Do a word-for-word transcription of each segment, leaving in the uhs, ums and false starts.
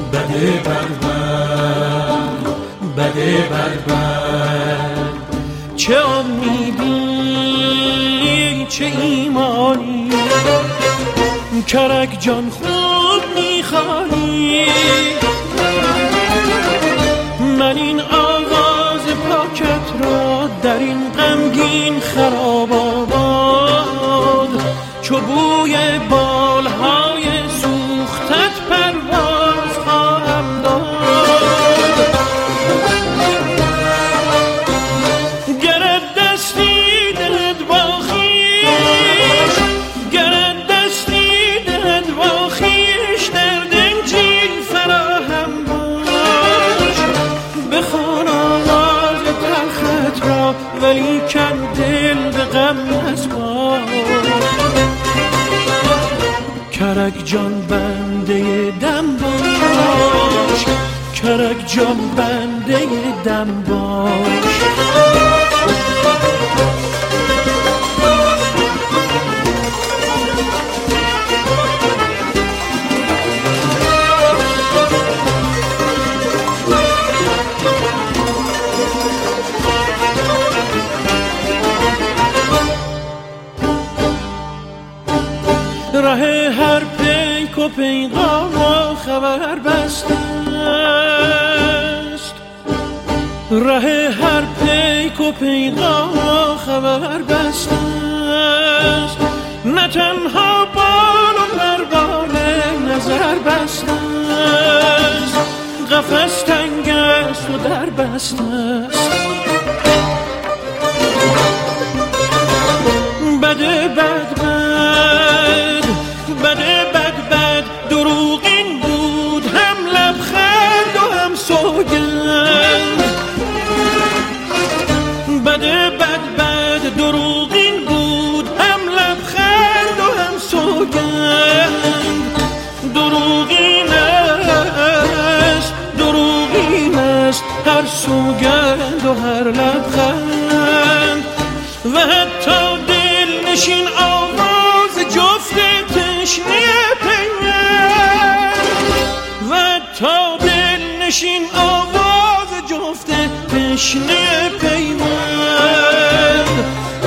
بده بد بد بده بد بد. چه امیدی چه ایمانی کرک جان خوب میخوانی. من این آواز پاکت را در این غمگین خراب آباد چو بوی بالهای سوختت پرواز خواهم داد. گرد دستی دهد با خویش گرد دستی دهد با خویش در دنجین فراهم باش. بخوان آواز تلخت را ولی کن دل به غم نسپار. کرک جان بنده دم باش کرک جان بنده دم باش. ره هر پیک و پیغام و خبر بسته است. ره هر پیک و پیغام و خبر بسته است. نه تنها بال و پروان نظر بسته است. قفس تنگ است و در بسته است. بده بد بد بده بد بد دروغین بود هم لبخند و هم سوگند. بده بد بد دروغین بود هم لبخند و هم سوگند. دروغین است دروغین است هر سوگند و هر لبخند. و حتی دل نشین آواز جفت تشنه پیوند. و تا دل نشین آواز جفت تشنه پیوند.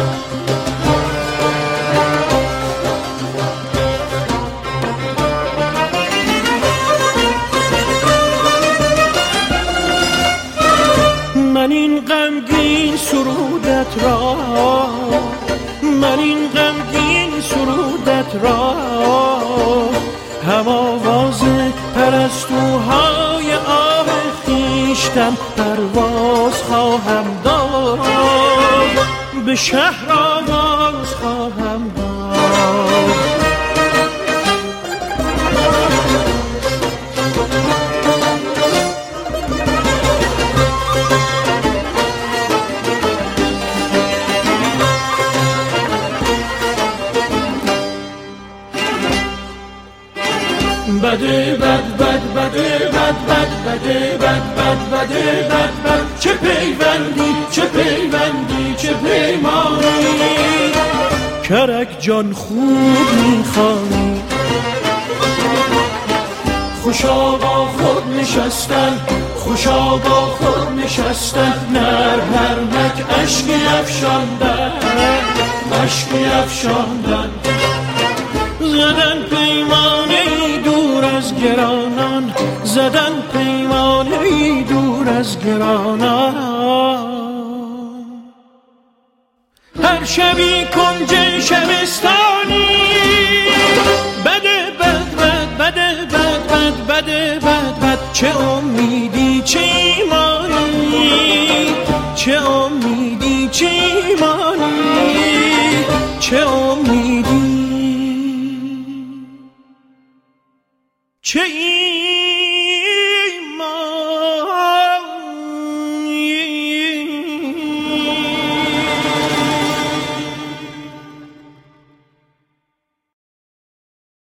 من این غمگین سرودت را من این غمگین سرودت را هم آواز پرستوهای آه خویشتن پرواز خواهم داد. به شهر آواز خواهم داد. بده بد بد بده بد بد بده بد بد بده بد بد. چه پیوندی چه پیوندی چه پیمانی کرک جان خوب میخوانی. خوشا با خود نشستن خوشا با خود نشستن. نر نرمک اشکی افشاندن اشکی افشاندن. زدن پیمانه دور از گرانان زدن پیمانه دور از گرانان. هر شبی کنج شبستانی بده بد بد بده بد بد بده بد بد. چه امیدی چه ایمانی چه امیدی چه ایمانی چه امیدی چه